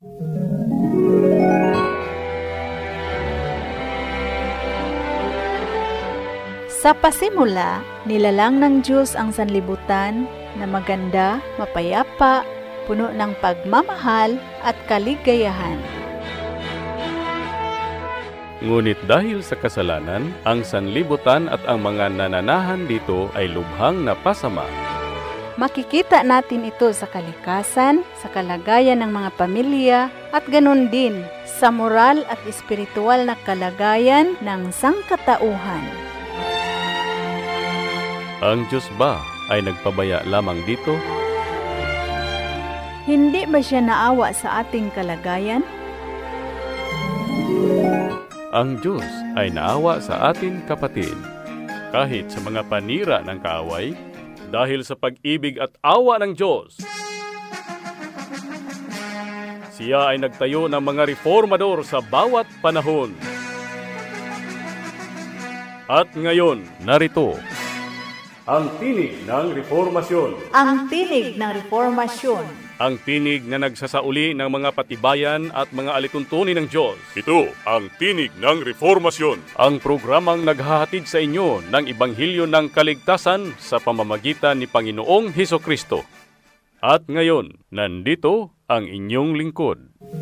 Sa pasimula, nilalang ng Diyos ang sanlibutan na maganda, mapayapa, puno ng pagmamahal at kaligayahan. Ngunit dahil sa kasalanan, ang sanlibutan at ang mga nananahan dito ay lubhang napasama. Makikita natin ito sa kalikasan, sa kalagayan ng mga pamilya, at ganun din sa moral at espiritual na kalagayan ng sangkatauhan. Ang Diyos ba ay nagpabaya lamang dito? Hindi ba siya naawa sa ating kalagayan? Ang Diyos ay naawa sa atin, kapatid, kahit sa mga panira ng kaaway, dahil sa pag-ibig at awa ng Diyos. Siya ay nagtayo ng mga reformador sa bawat panahon. At ngayon, narito, ang tinig ng reformasyon. Ang tinig ng reformasyon. Ang tinig na nagsasauli ng mga patibayan at mga alituntunin ng Diyos. Ito ang tinig ng reformasyon. Ang programang naghahatid sa inyo ng Ibanghilyo ng Kaligtasan sa pamamagitan ni Panginoong Hesukristo. At ngayon, nandito ang inyong lingkod.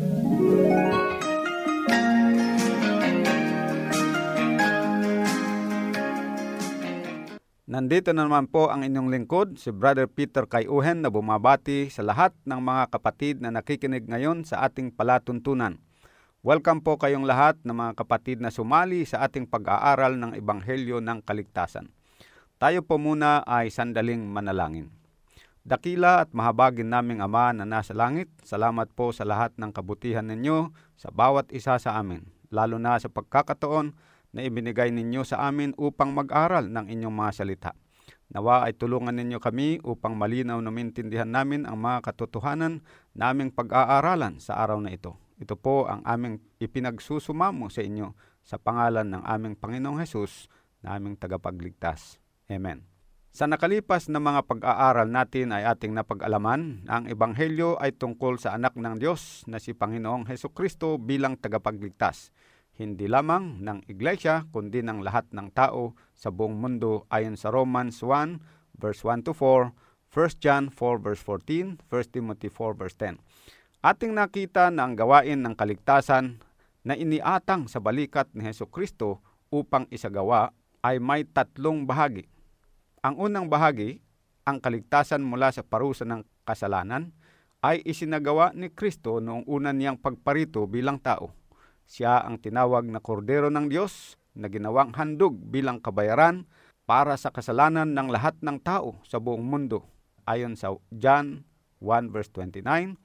Nandito na naman po ang inyong lingkod, si Brother Peter Kayuhen, na bumabati sa lahat ng mga kapatid na nakikinig ngayon sa ating palatuntunan. Welcome po kayong lahat ng mga kapatid na sumali sa ating pag-aaral ng Ebanghelyo ng Kaligtasan. Tayo po muna ay sandaling manalangin. Dakila at mahabagin naming Ama na nasa langit, salamat po sa lahat ng kabutihan ninyo sa bawat isa sa amin, lalo na sa pagkakataon na ibinigay ninyo sa amin upang mag-aral ng inyong mga salita. Nawa ay tulungan ninyo kami upang malinaw na maintindihan namin ang mga katotohanan naming pag-aaralan sa araw na ito. Ito po ang aming ipinagsusumamo sa inyo sa pangalan ng aming Panginoong Hesus na aming tagapagligtas. Amen. Sa nakalipas na mga pag-aaral natin ay ating napag-alaman na ang Ebanghelyo ay tungkol sa anak ng Diyos na si Panginoong Hesukristo bilang tagapagligtas. Hindi lamang ng iglesia, kundi ng lahat ng tao sa buong mundo ayon sa Romans 1, verse 1-4, 1 John 4, verse 14, 1 Timothy 4, verse 10. Ating nakita na ang gawain ng kaligtasan na iniatang sa balikat ni Hesukristo upang isagawa ay may tatlong bahagi. Ang unang bahagi, ang kaligtasan mula sa parusa ng kasalanan, ay isinagawa ni Kristo noong una niyang pagparito bilang tao. Siya ang tinawag na kordero ng Diyos na ginawang handog bilang kabayaran para sa kasalanan ng lahat ng tao sa buong mundo. Ayon sa John 1 verse 29,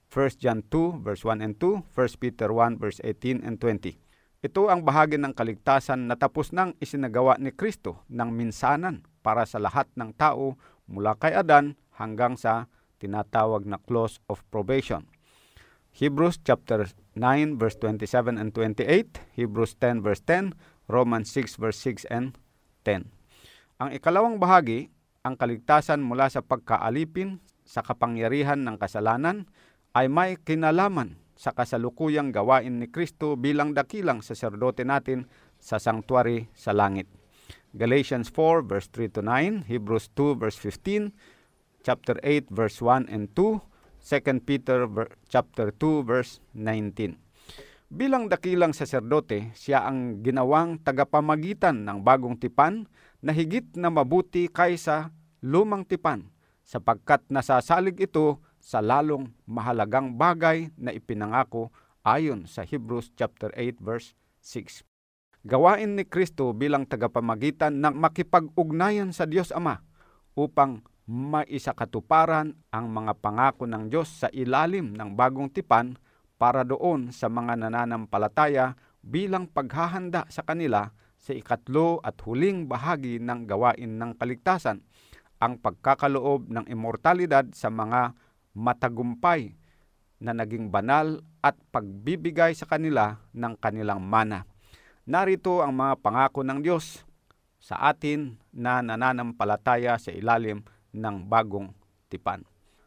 1 John 2 verse 1 and 2, 1 Peter 1 verse 18 and 20. Ito ang bahagi ng kaligtasan na tapos nang isinagawa ni Kristo ng minsanan para sa lahat ng tao mula kay Adan hanggang sa tinatawag na close of probation. Hebrews chapter 9 verse 27 and 28, Hebrews 10 verse 10, Romans 6 verse 6 and 10. Ang ikalawang bahagi, ang kaligtasan mula sa pagkaalipin sa kapangyarihan ng kasalanan, ay may kinalaman sa kasalukuyang gawain ni Kristo bilang dakilang saserdote natin sa sanctuary sa langit. Galatians 4 verse 3-9, Hebrews 2 verse 15, chapter 8 verse 1 and 2, 2 Peter chapter 2 verse 19. Bilang dakilang saserdote, siya ang ginawang tagapamagitan ng bagong tipan na higit na mabuti kaysa lumang tipan, sapagkat nasasalig ito sa lalong mahalagang bagay na ipinangako ayon sa Hebrews chapter 8 verse 6. Gawain ni Kristo bilang tagapamagitan na makipag-ugnayan sa Diyos Ama upang maisakatuparan ang mga pangako ng Diyos sa ilalim ng bagong tipan para doon sa mga nananampalataya bilang paghahanda sa kanila sa ikatlo at huling bahagi ng gawain ng kaligtasan, ang pagkakaloob ng immortalidad sa mga matagumpay na naging banal at pagbibigay sa kanila ng kanilang mana. Narito ang mga pangako ng Diyos sa atin na nananampalataya sa ilalim ng bagong tipan.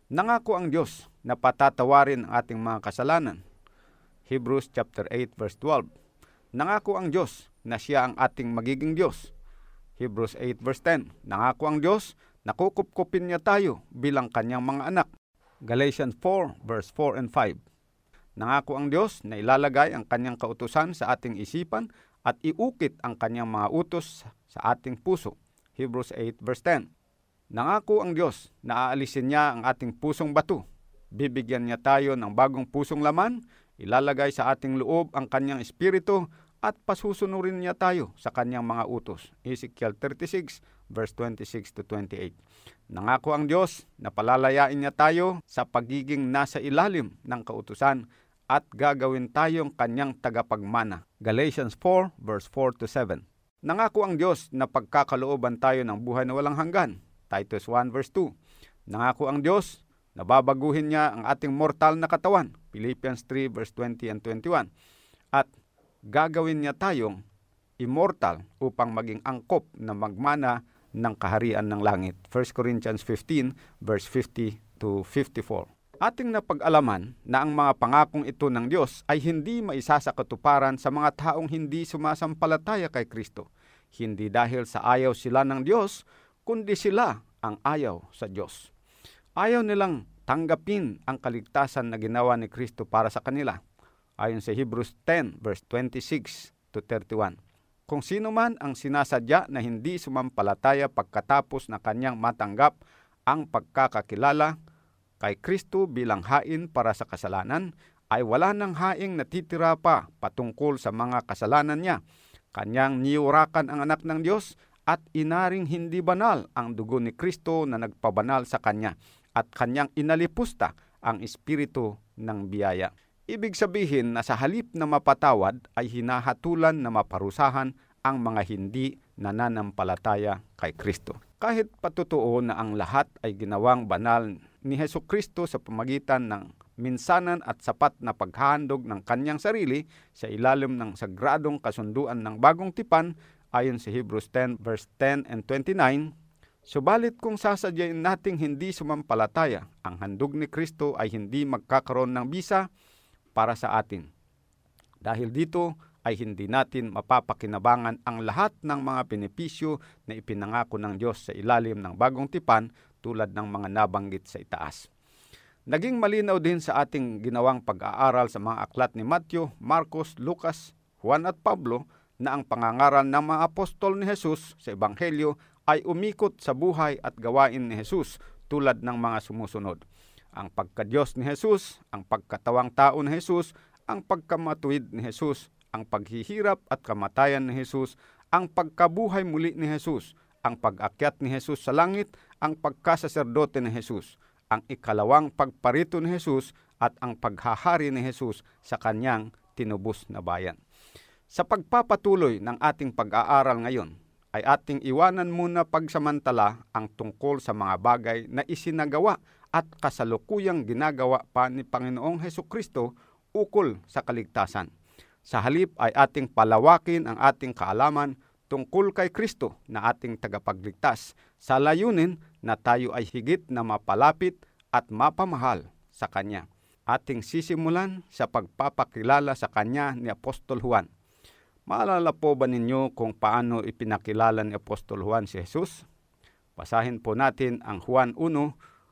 Nangako ang Diyos na patatawarin ang ating mga kasalanan. Hebrews chapter 8 verse 12. Nangako ang Diyos na siya ang ating magiging Diyos. Hebrews 8 verse 10. Nangako ang Diyos na kukupkupin niya tayo bilang kanyang mga anak. Galatians 4 verse 4 and 5. Nangako ang Diyos na ilalagay ang kanyang kautusan sa ating isipan at iukit ang kanyang mga utos sa ating puso. Hebrews 8 verse 10. Nangako ang Diyos na aalisin niya ang ating pusong bato. Bibigyan niya tayo ng bagong pusong laman, ilalagay sa ating loob ang kanyang espiritu at pasusunurin niya tayo sa kanyang mga utos. Ezekiel 36 verse 26 to 28. Nangako ang Diyos na palalayain niya tayo sa pagiging nasa ilalim ng kautusan at gagawin tayong kanyang tagapagmana. Galatians 4 verse 4 to 7. Nangako ang Diyos na pagkakalooban tayo ng buhay na walang hanggan. Titus 1 verse 2. Nangako ang Diyos na babaguhin niya ang ating mortal na katawan. Philippians 3 verse 20 and 21. At gagawin niya tayong immortal upang maging angkop na magmana ng kaharian ng langit. 1 Corinthians 15 verse 50 to 54. Ating napag-alaman na ang mga pangakong ito ng Diyos ay hindi maisasakatuparan sa mga taong hindi sumasampalataya kay Kristo. Hindi dahil sa ayaw sila ng Diyos, kundi sila ang ayaw sa Diyos. Ayaw nilang tanggapin ang kaligtasan na ginawa ni Kristo para sa kanila. Ayon sa Hebrews 10 verse 26 to 31. Kung sino man ang sinasadya na hindi sumampalataya pagkatapos na kanyang matanggap ang pagkakakilala kay Kristo bilang hain para sa kasalanan, ay wala ng haing natitira pa patungkol sa mga kasalanan niya. Kanyang niyurakan ang anak ng Diyos at inaring hindi banal ang dugo ni Kristo na nagpabanal sa kanya at kanyang inalipusta ang espiritu ng biyaya. Ibig sabihin na sa halip na mapatawad ay hinahatulan na maparusahan ang mga hindi nananampalataya kay Kristo. Kahit patotoo na ang lahat ay ginawang banal ni Hesukristo sa pamagitan ng minsanan at sapat na paghahandog ng kanyang sarili sa ilalim ng sagradong kasunduan ng bagong tipan ayon sa Hebrews 10 verse 10 and 29, subalit kung sasadyain nating hindi sumampalataya, ang handog ni Kristo ay hindi magkakaroon ng bisa para sa atin. Dahil dito ay hindi natin mapapakinabangan ang lahat ng mga benepisyo na ipinangako ng Diyos sa ilalim ng bagong tipan tulad ng mga nabanggit sa itaas. Naging malinaw din sa ating ginawang pag-aaral sa mga aklat ni Matthew, Marcos, Lucas, Juan at Pablo na ang pangangaral ng mga apostol ni Jesus sa Ebanghelyo ay umikot sa buhay at gawain ni Jesus tulad ng mga sumusunod. Ang pagka-Diyos ni Jesus, ang pagkatawang tao ni Jesus, ang pagkamatuwid ni Jesus, ang paghihirap at kamatayan ni Jesus, ang pagkabuhay muli ni Jesus, ang pag-akyat ni Jesus sa langit, ang pagkasaserdote ni Jesus, ang ikalawang pagparito ni Jesus at ang paghahari ni Jesus sa kanyang tinubos na bayan. Sa pagpapatuloy ng ating pag-aaral ngayon, ay ating iwanan muna pagsamantala ang tungkol sa mga bagay na isinagawa at kasalukuyang ginagawa pa ni Panginoong Hesukristo ukol sa kaligtasan. Sa halip ay ating palawakin ang ating kaalaman tungkol kay Kristo na ating tagapagligtas sa layunin na tayo ay higit na mapalapit at mapamahal sa Kanya. Ating sisimulan sa pagpapakilala sa Kanya ni Apostol Juan. Maalala po ba ninyo kung paano ipinakilala ni Apostol Juan si Jesus? Basahin po natin ang Juan 1:1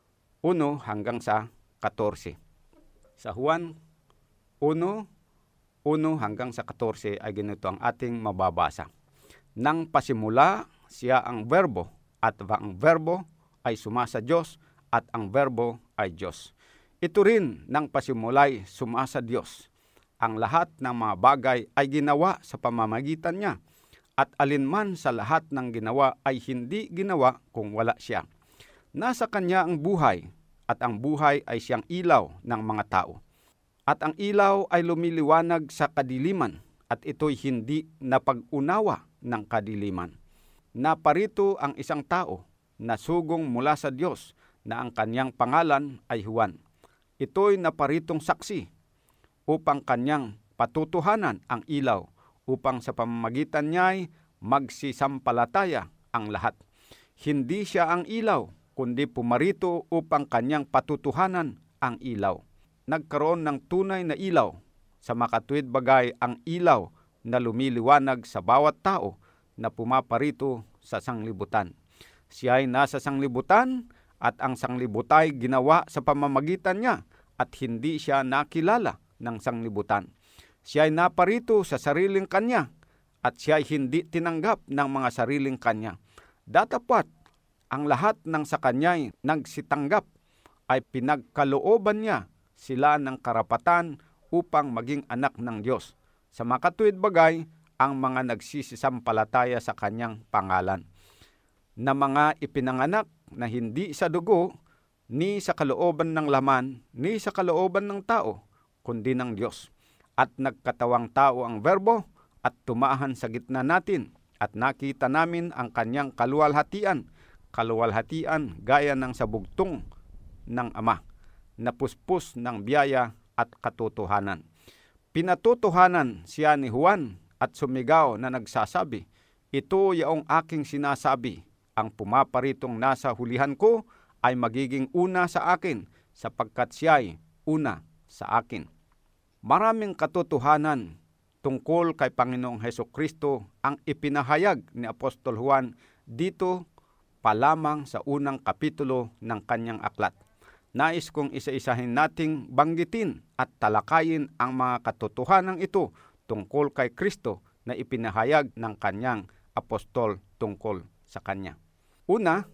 hanggang sa 14. Sa Juan 1:1 hanggang sa 14 ay ganito ang ating mababasa. Nang pasimula siya ang verbo at ang verbo ay sumasa Diyos at ang verbo ay Diyos. Ito rin nang pasimulay sumasa Diyos. Ang lahat ng mga bagay ay ginawa sa pamamagitan niya at alinman sa lahat ng ginawa ay hindi ginawa kung wala siya. Nasa kanya ang buhay at ang buhay ay siyang ilaw ng mga tao. At ang ilaw ay lumiliwanag sa kadiliman at ito'y hindi napag-unawa ng kadiliman. Naparito ang isang tao na sugong mula sa Diyos na ang kanyang pangalan ay Juan. Ito'y naparitong saksi upang kanyang patutuhanan ang ilaw upang sa pamamagitan niya'y magsisampalataya ang lahat. Hindi siya ang ilaw, kundi pumarito upang kanyang patutuhanan ang ilaw. Nagkaroon ng tunay na ilaw. Sa makatuwid bagay ang ilaw na lumiliwanag sa bawat tao na pumaparito sa sanglibutan. Siya ay nasa sanglibutan at ang sanglibutan ay ginawa sa pamamagitan niya at hindi siya nakilala ng sanglibutan. Siya ay naparito sa sariling kanya at siya ay hindi tinanggap ng mga sariling kanya. Datapwat, ang lahat ng sa kanya'y nagsitanggap ay pinagkalooban niya sila ng karapatan upang maging anak ng Diyos. Sa makatuwid bagay, ang mga nagsisisampalataya sa kanyang pangalan, na mga ipinanganak na hindi sa dugo, ni sa kalooban ng laman, ni sa kalooban ng tao, kundi ng Diyos. At nagkatawang tao ang Verbo at tumahan sa gitna natin at nakita namin ang kanyang kaluwalhatian gaya ng sabugtong ng Ama, na puspos ng biyaya at katotohanan. Pinatotohanan siya ni Juan at sumigaw na nagsasabi, "Ito yaong aking sinasabi, ang pumaparitong nasa hulihan ko ay magiging una sa akin sapagkat siya'y una sa akin." Maraming katotohanan tungkol kay Panginoong Hesukristo ang ipinahayag ni Apostol Juan dito pa lamang sa unang kapitulo ng kanyang aklat. Nais kong isa-isahin nating banggitin at talakayin ang mga katotohanan ito tungkol kay Kristo na ipinahayag ng kanyang apostol tungkol sa kanya. Una,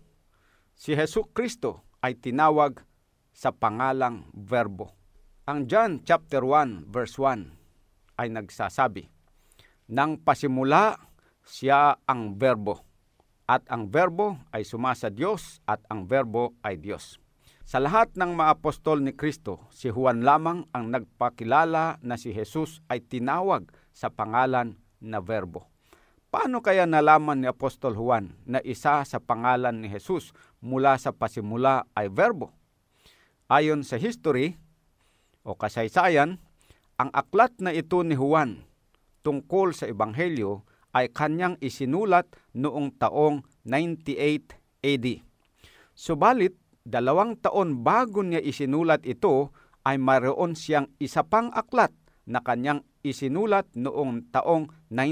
si Hesukristo ay tinawag sa pangalang Verbo. Ang John chapter 1 verse 1 ay nagsasabi, "Nang pasimula siya ang Verbo, at ang Verbo ay sumasa Diyos at ang Verbo ay Diyos." Sa lahat ng mga apostol ni Kristo, si Juan lamang ang nagpakilala na si Jesus ay tinawag sa pangalan na Verbo. Paano kaya nalaman ni Apostol Juan na isa sa pangalan ni Jesus mula sa pasimula ay Verbo? Ayon sa history o kasaysayan, ang aklat na ito ni Juan tungkol sa Ebanghelyo ay kanyang isinulat noong taong 98 AD. Subalit, 2 taon bago niya isinulat ito, ay mayroon siyang isa pang aklat na kanyang isinulat noong taong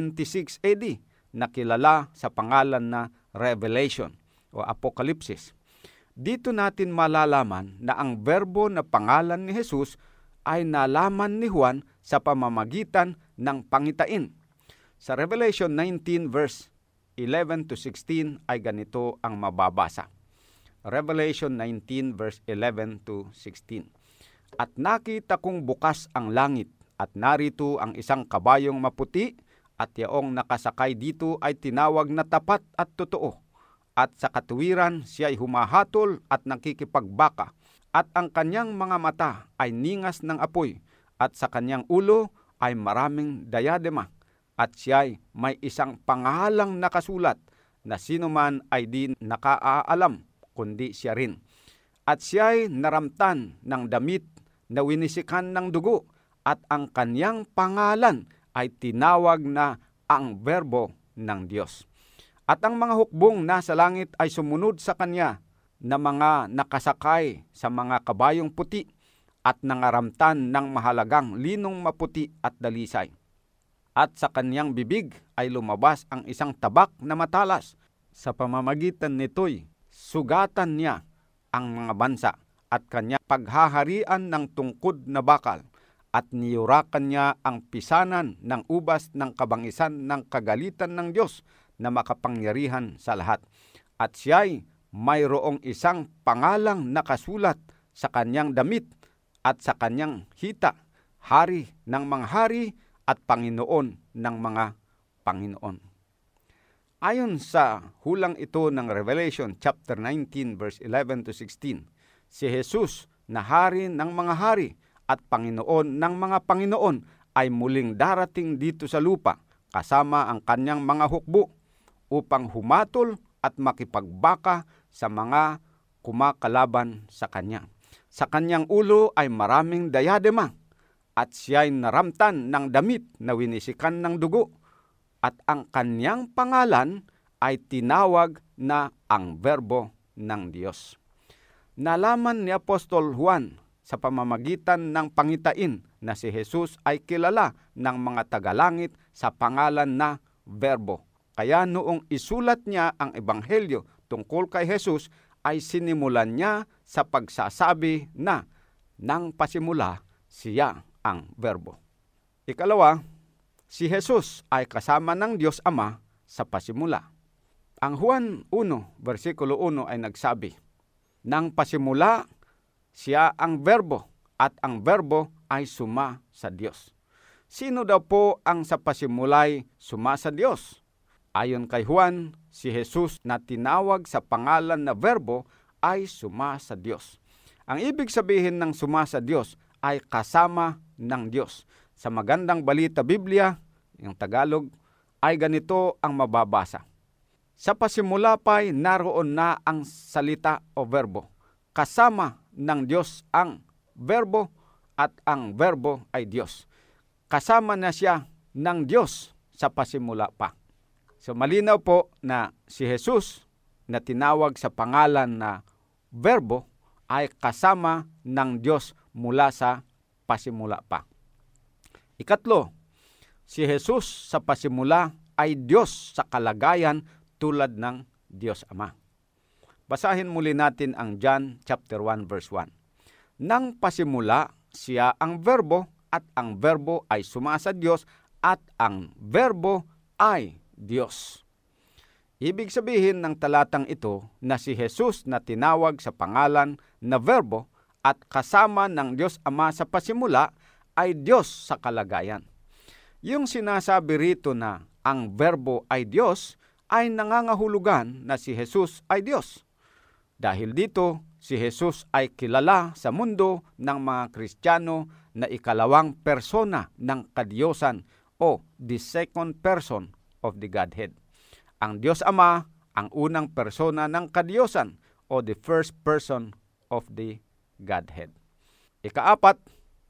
96 AD na kilala sa pangalan na Revelation o Apokalipsis. Dito natin malalaman na ang Verbo na pangalan ni Jesus ay nalaman ni Juan sa pamamagitan ng pangitain. Sa Revelation 19 verse 11 to 16 ay ganito ang mababasa. Revelation 19 verse 11 to 16. "At nakita kong bukas ang langit, at narito ang isang kabayong maputi, at yaong nakasakay dito ay tinawag na tapat at totoo. At sa katuwiran siya'y humahatol at nakikipagbaka, at ang kanyang mga mata ay ningas ng apoy, at sa kanyang ulo ay maraming dayadema, at siya'y may isang pangalang nakasulat na sino man ay di nakaalam, kundi siya rin. At siya'y naramtan ng damit na winisikan ng dugo, at ang kanyang pangalan ay tinawag na ang Verbo ng Diyos. At ang mga hukbong nasa langit ay sumunod sa kanya na mga nakasakay sa mga kabayong puti at nangaramtan ng mahalagang linong maputi at dalisay. At sa kanyang bibig ay lumabas ang isang tabak na matalas. Sa pamamagitan nito'y sugatan niya ang mga bansa at kanya paghaharian ng tungkod na bakal, at niyurakan niya ang pisanan ng ubas ng kabangisan ng kagalitan ng Diyos na makapangyarihan sa lahat. At siya'y mayroong isang pangalang nakasulat sa kanyang damit at sa kanyang hita, Hari ng mga hari at Panginoon ng mga Panginoon. Ayon sa hulang ito ng Revelation chapter 19 verse 11 to 16, si Jesus na hari ng mga hari at Panginoon ng mga Panginoon ay muling darating dito sa lupa kasama ang kanyang mga hukbo upang humatol at makipagbaka sa mga kumakalaban sa kanya. Sa kanyang ulo ay maraming dayadema, at siya'y naramtan ng damit na winisikan ng dugo, at ang kanyang pangalan ay tinawag na ang Verbo ng Diyos. Nalaman ni Apostol Juan sa pamamagitan ng pangitain na si Jesus ay kilala ng mga tagalangit sa pangalan na Verbo. Kaya noong isulat niya ang Ebanghelyo tungkol kay Jesus, ay sinimulan niya sa pagsasabi na nang pasimula siya ang Verbo. Ikalawa, si Jesus ay kasama ng Diyos Ama sa pasimula. Ang Juan 1, versikulo 1 ay nagsabi, nang pasimula siya ang Verbo at ang Verbo ay suma sa Diyos. Sino daw po ang sa pasimulay suma sa Diyos? Ayon kay Juan, si Jesus na tinawag sa pangalan na Verbo ay suma sa Diyos. Ang ibig sabihin ng suma sa Diyos ay kasama ng Diyos. Sa Magandang Balita Biblia, yung Tagalog, ay ganito ang mababasa. Sa pasimula pa'y naroon na ang salita o verbo. Kasama ng Diyos ang verbo at ang verbo ay Diyos. Kasama na siya ng Diyos sa pasimula pa. So malinaw po na si Jesus na tinawag sa pangalan na Verbo ay kasama ng Diyos mula sa pasimula pa. Ikatlo, si Jesus sa pasimula ay Diyos sa kalagayan tulad ng Diyos Ama. Basahin muli natin ang John chapter 1 verse 1. Nang pasimula siya ang Verbo at ang Verbo ay suma sa Diyos at ang Verbo ay Diyos. Ibig sabihin ng talatang ito na si Jesus na tinawag sa pangalan na Verbo at kasama ng Diyos Ama sa pasimula ay Diyos sa kalagayan. Yung sinasabi rito na ang Verbo ay Diyos ay nangangahulugan na si Jesus ay Diyos. Dahil dito, si Jesus ay kilala sa mundo ng mga Kristiyano na ikalawang persona ng kadiyosan o the second person of the Godhead. Ang Diyos Ama, ang unang persona ng kadiyosan o the first person of the Godhead. Ikaapat,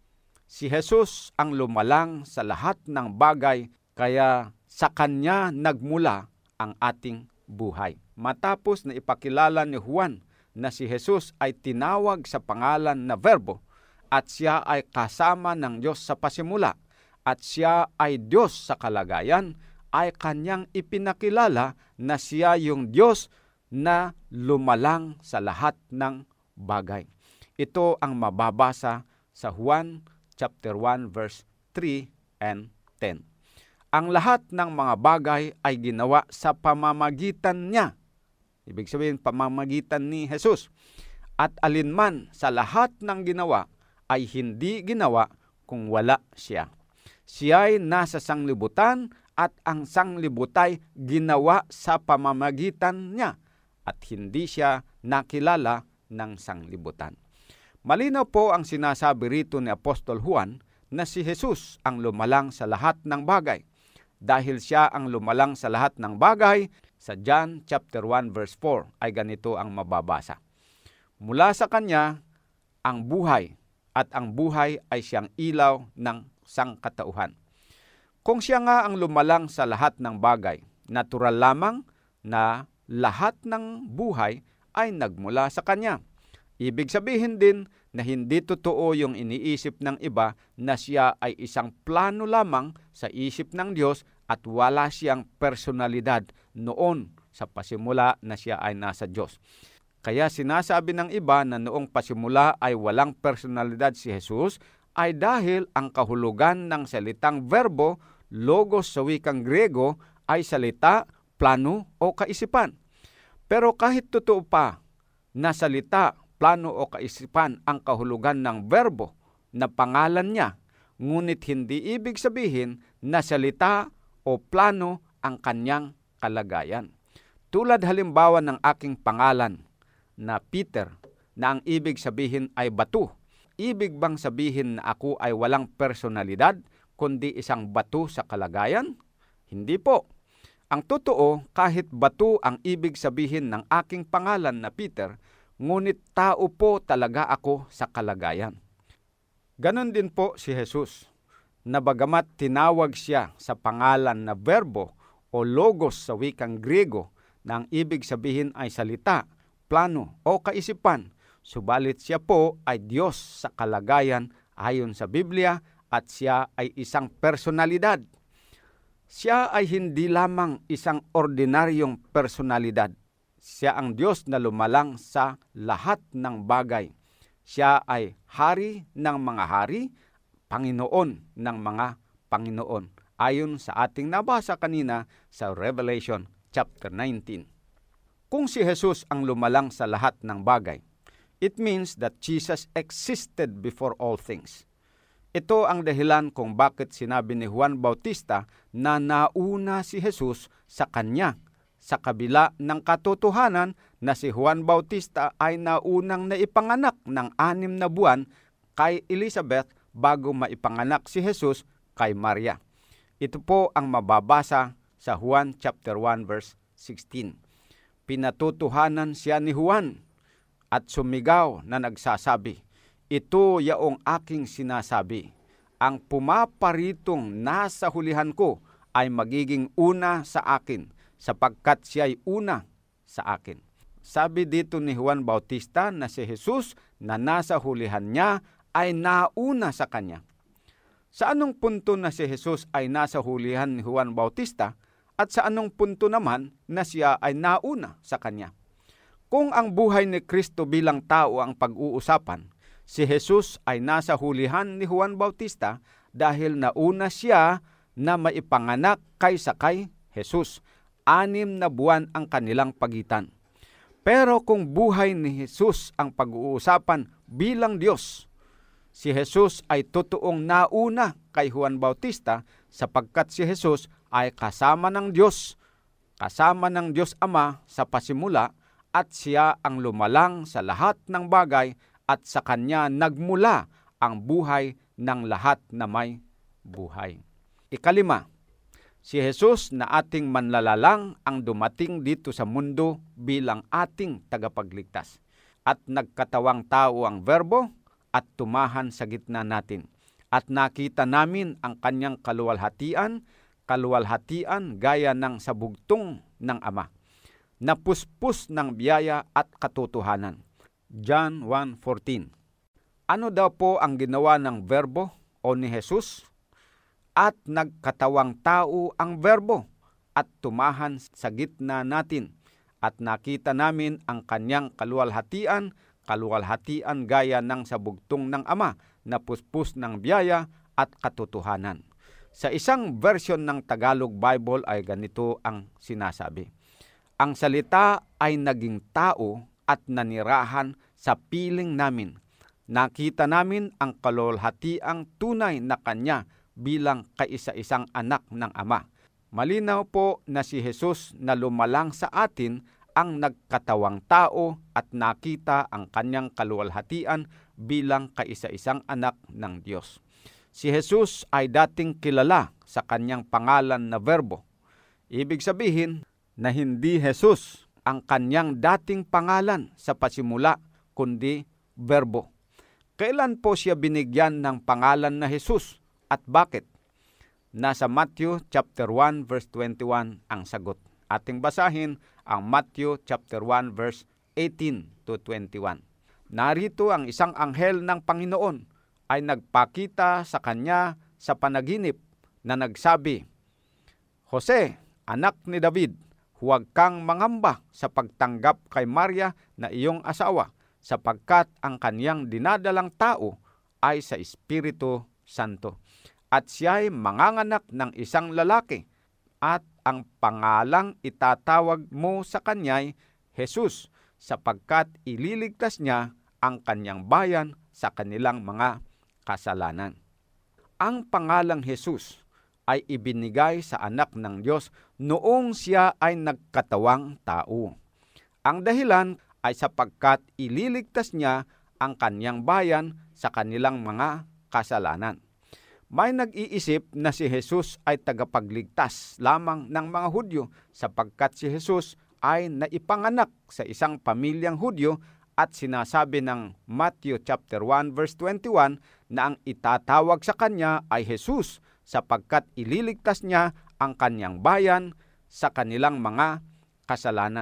si Jesus ang lumalang sa lahat ng bagay kaya sa Kanya nagmula ang ating buhay. Matapos na ipakilala ni Juan na si Jesus ay tinawag sa pangalan na Verbo at siya ay kasama ng Diyos sa pasimula at siya ay Diyos sa kalagayan, ay kanyang ipinakilala na siya yung Diyos na lumalang sa lahat ng bagay. Ito ang mababasa sa Juan chapter 1 verse 3 and 10. Ang lahat ng mga bagay ay ginawa sa pamamagitan niya. Ibig sabihin, pamamagitan ni Jesus. At alinman sa lahat ng ginawa ay hindi ginawa kung wala siya. Siya'y nasa sanglibutan at ang sanglibutay ginawa sa pamamagitan niya at hindi siya nakilala ng sanglibutan. Malinaw po ang sinasabi rito ni Apostol Juan na si Jesus ang lumalang sa lahat ng bagay. Dahil siya ang lumalang sa lahat ng bagay, sa John chapter 1 verse 4 ay ganito ang mababasa. Mula sa Kanya ang buhay at ang buhay ay siyang ilaw ng sangkatauhan. Kung siya nga ang lumalang sa lahat ng bagay, natural lamang na lahat ng buhay ay nagmula sa Kanya. Ibig sabihin din na hindi totoo yung iniisip ng iba na siya ay isang plano lamang sa isip ng Diyos at wala siyang personalidad noon sa pasimula na siya ay nasa Diyos. Kaya sinasabi ng iba na noong pasimula ay walang personalidad si Jesus ay dahil ang kahulugan ng salitang verbo, logos sa wikang Grego, ay salita, plano o kaisipan. Pero kahit totoo pa na salita, plano o kaisipan ang kahulugan ng verbo na pangalan niya, ngunit hindi ibig sabihin na salita o plano ang kanyang kalagayan. Tulad halimbawa ng aking pangalan na Peter na ang ibig sabihin ay bato. Ibig bang sabihin na ako ay walang personalidad kundi isang bato sa kalagayan? Hindi po. Ang totoo, kahit bato ang ibig sabihin ng aking pangalan na Peter, ngunit tao po talaga ako sa kalagayan. Ganon din po si Jesus, na bagamat tinawag siya sa pangalan na verbo o logos sa wikang Grego na ang ibig sabihin ay salita, plano o kaisipan, subalit siya po ay Diyos sa kalagayan ayon sa Biblia at siya ay isang personalidad. Siya ay hindi lamang isang ordinaryong personalidad. Siya ang Diyos na lumalang sa lahat ng bagay. Siya ay hari ng mga hari, Panginoon ng mga Panginoon. Ayon sa ating nabasa kanina sa Revelation chapter 19. Kung si Jesus ang lumalang sa lahat ng bagay, it means that Jesus existed before all things. Ito ang dahilan kung bakit sinabi ni Juan Bautista na nauna si Jesus sa kanya. Sa kabila ng katotohanan na si Juan Bautista ay naunang naipanganak ng 6 na buwan kay Elizabeth bago maipanganak si Jesus kay Maria. Ito po ang mababasa sa Juan chapter 1 verse 16. Pinatutuhanan siya ni Juan at sumigaw na nagsasabi, "Ito yaong aking sinasabi, ang pumaparitong nasa hulihan ko ay magiging una sa akin, sapagkat siya'y una sa akin." Sabi dito ni Juan Bautista na si Jesus na nasa hulihan niya ay nauna sa kanya. Sa anong punto na si Jesus ay nasa hulihan ni Juan Bautista at sa anong punto naman na siya ay nauna sa kanya? Kung ang buhay ni Kristo bilang tao ang pag-uusapan, si Jesus ay nasa hulihan ni Juan Bautista dahil nauna siya na maipanganak kaysa kay Jesus. 6 na buwan ang kanilang pagitan. Pero kung buhay ni Jesus ang pag-uusapan bilang Diyos, si Jesus ay totoong nauna kay Juan Bautista sapagkat si Jesus ay kasama ng Diyos Ama sa pasimula at siya ang lumalang sa lahat ng bagay at sa kanya nagmula ang buhay ng lahat na may buhay. 5, si Jesus na ating manlalalang ang dumating dito sa mundo bilang ating tagapagligtas. At nagkatawang tao ang Verbo at tumahan sa gitna natin. At nakita namin ang kanyang kaluwalhatian gaya ng sabugtong ng Ama, na puspos ng biyaya at katotohanan. John 1:14. Ano daw po ang ginawa ng Verbo o ni Jesus? At nagkatawang tao ang Verbo at tumahan sa gitna natin. At nakita namin ang kanyang kaluwalhatian gaya ng sabugtong ng Ama, na puspos ng biyaya at katotohanan. Sa isang version ng Tagalog Bible ay ganito ang sinasabi: ang salita ay naging tao at nanirahan sa piling namin. Nakita namin ang kaluwalhatiang tunay na kanya bilang kaisa-isang anak ng Ama. Malinaw po na si Jesus na lumalang sa atin ang nagkatawang tao at nakita ang kanyang kaluwalhatian bilang kaisa-isang anak ng Diyos. Si Jesus ay dating kilala sa kanyang pangalan na Verbo. Ibig sabihin na hindi Jesus ang kanyang dating pangalan sa pasimula, kundi Verbo. Kailan po siya binigyan ng pangalan na Jesus at bakit? Nasa Matthew chapter 1 verse 21 ang sagot. Ating basahin ang Matthew chapter 1 verse 18 to 21. Narito ang isang anghel ng Panginoon ay nagpakita sa kanya sa panaginip na nagsabi, "Jose, anak ni David, huwag kang mangamba sa pagtanggap kay Maria na iyong asawa, sapagkat ang kaniyang dinadalang tao ay sa Espiritu Santo. At siya'y manganganak ng isang lalaki, at ang pangalang itatawag mo sa kanya'y Jesus, sapagkat ililigtas niya ang kanyang bayan sa kanilang mga kasalanan." Ang pangalang Jesus ay ibinigay sa anak ng Diyos noong siya ay nagkatawang tao. Ang dahilan ay sapagkat ililigtas niya ang kanyang bayan sa kanilang mga kasalanan. May nag-iisip na si Jesus ay tagapagligtas lamang ng mga Hudyo sapagkat si Jesus ay naipanganak sa isang pamilyang Hudyo at sinasabi ng Matthew chapter 1 verse 21 na ang itatawag sa kanya ay Jesus sapagkat ililigtas niya ang kanyang bayan sa kanilang mga kasalanan.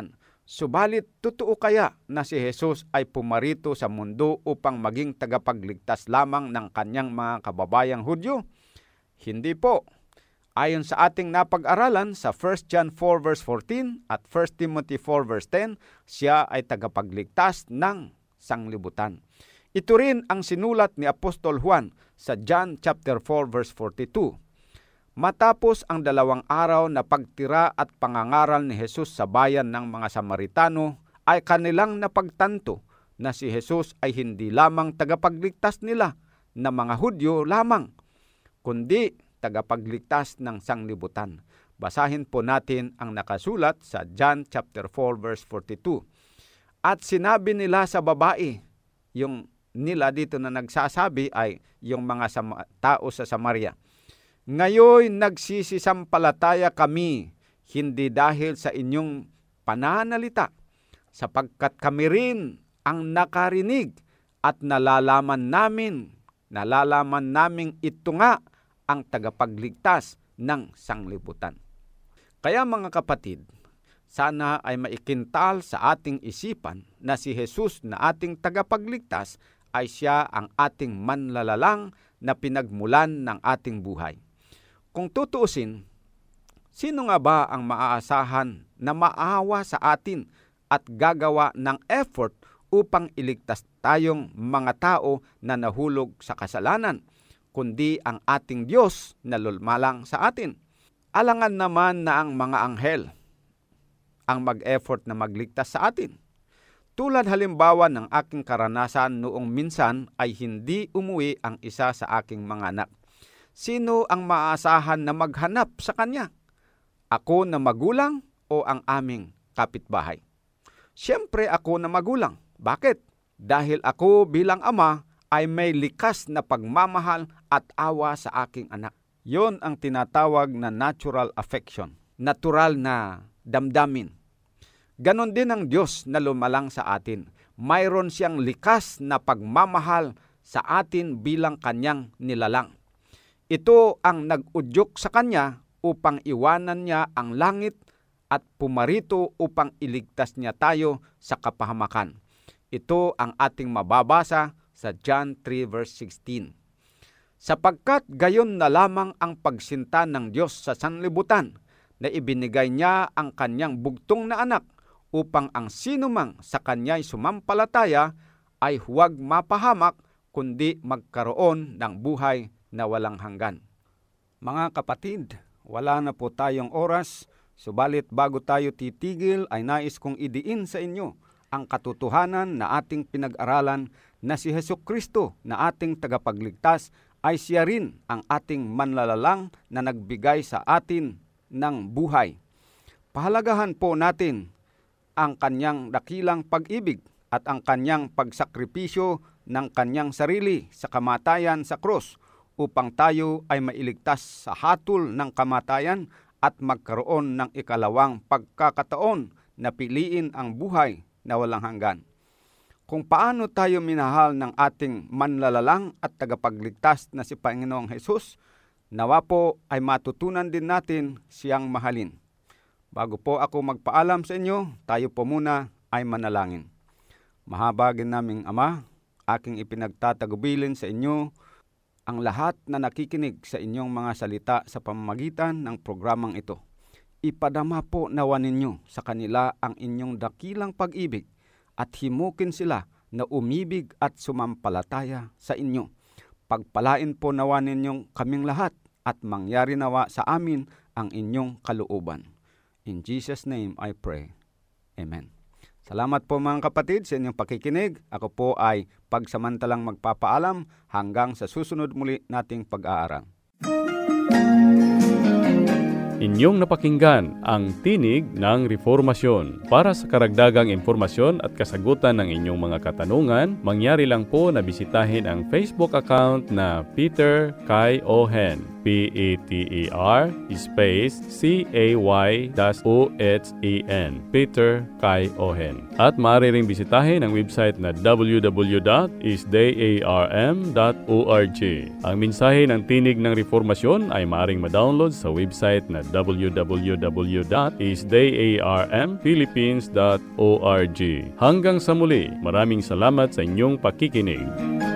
Subalit, totoo kaya na si Jesus ay pumarito sa mundo upang maging tagapagligtas lamang ng kanyang mga kababayang Hudyo? Hindi po. Ayon sa ating napag-aralan sa 1 John 4 verse 14 at 1 Timothy 4 verse 10, siya ay tagapagligtas ng sanglibutan. Ito rin ang sinulat ni Apostol Juan sa John chapter 4 verse 42. Matapos ang 2 araw na pagtira at pangangaral ni Jesus sa bayan ng mga Samaritano, ay kanilang napagtanto na si Jesus ay hindi lamang tagapagligtas nila na mga Hudyo lamang, kundi tagapagligtas ng sanglibutan. Basahin po natin ang nakasulat sa John chapter 4 verse 42. At sinabi nila sa babae, yung nila dito na nagsasabi ay yung mga tao sa Samaria, ngayon nagsisisampalataya kami, hindi dahil sa inyong pananalita, sapagkat kami rin ang nakarinig at nalalaman naming ito nga ang tagapagligtas ng sanglibutan. Kaya mga kapatid, sana ay maikintal sa ating isipan na si Jesus na ating tagapagligtas ay siya ang ating manlalalang na pinagmulan ng ating buhay. Kung tutuusin, sino nga ba ang maaasahan na maawa sa atin at gagawa ng effort upang iligtas tayong mga tao na nahulog sa kasalanan, kundi ang ating Diyos na lumalang sa atin? Alangan naman na ang mga anghel ang mag-effort na magligtas sa atin. Tulad halimbawa ng aking karanasan noong minsan ay hindi umuwi ang isa sa aking mga anak. Sino ang maaasahan na maghanap sa kanya? Ako na magulang o ang aming kapitbahay? Siyempre ako na magulang. Bakit? Dahil ako bilang ama ay may likas na pagmamahal at awa sa aking anak. Yon ang tinatawag na natural affection, natural na damdamin. Ganon din ang Diyos na lumalang sa atin. Mayroon siyang likas na pagmamahal sa atin bilang kanyang nilalang. Ito ang nag-udyok sa kanya upang iwanan niya ang langit at pumarito upang iligtas niya tayo sa kapahamakan. Ito ang ating mababasa sa John 3 verse 16. Sapagkat gayon na lamang ang pagsinta ng Diyos sa sanlibutan na ibinigay niya ang kanyang bugtong na anak upang ang sinumang sa kanya'y sumampalataya ay huwag mapahamak kundi magkaroon ng buhay na walang hanggan. Mga kapatid, wala na po tayong oras, subalit bago tayo titigil ay nais kong idiin sa inyo ang katotohanan na ating pinag-aralan na si Hesukristo na ating tagapagligtas ay siya rin ang ating manlalalang na nagbigay sa atin ng buhay. Pahalagahan po natin ang kanyang dakilang pag-ibig at ang kanyang pagsakripisyo ng kanyang sarili sa kamatayan sa krus upang tayo ay mailigtas sa hatol ng kamatayan at magkaroon ng ikalawang pagkakataon na piliin ang buhay na walang hanggan. Kung paano tayo minahal ng ating manlalalang at tagapagligtas na si Panginoong Hesus, nawa po ay matutunan din natin siyang mahalin. Bago po ako magpaalam sa inyo, tayo po muna ay manalangin. Mahabagin naming Ama, aking ipinagtatagubilin sa inyo ang lahat na nakikinig sa inyong mga salita sa pamamagitan ng programang ito. Ipadama po nawa ninyo sa kanila ang inyong dakilang pag-ibig at himukin sila na umibig at sumampalataya sa inyo. Pagpalain po nawa ninyong kaming lahat at mangyari nawa sa amin ang inyong kalooban. In Jesus' name I pray. Amen. Salamat po mga kapatid sa inyong pakikinig. Ako po ay pagsamantalang magpapaalam hanggang sa susunod muli nating pag-aaral. Inyong napakinggan ang Tinig ng Reformasyon. Para sa karagdagang impormasyon at kasagutan ng inyong mga katanungan, mangyari lang po na bisitahin ang Facebook account na Peter Kai Ohen. Peter Kay-Ohen. Peter Kay-Ohen. At maaari ring bisitahin ang website na www.isdayarm.org. Ang mensahe ng Tinig ng Reformasyon ay maaaring ma-download sa website na www.isdayarmphilippines.org. Hanggang sa muli, maraming salamat sa inyong pakikinig.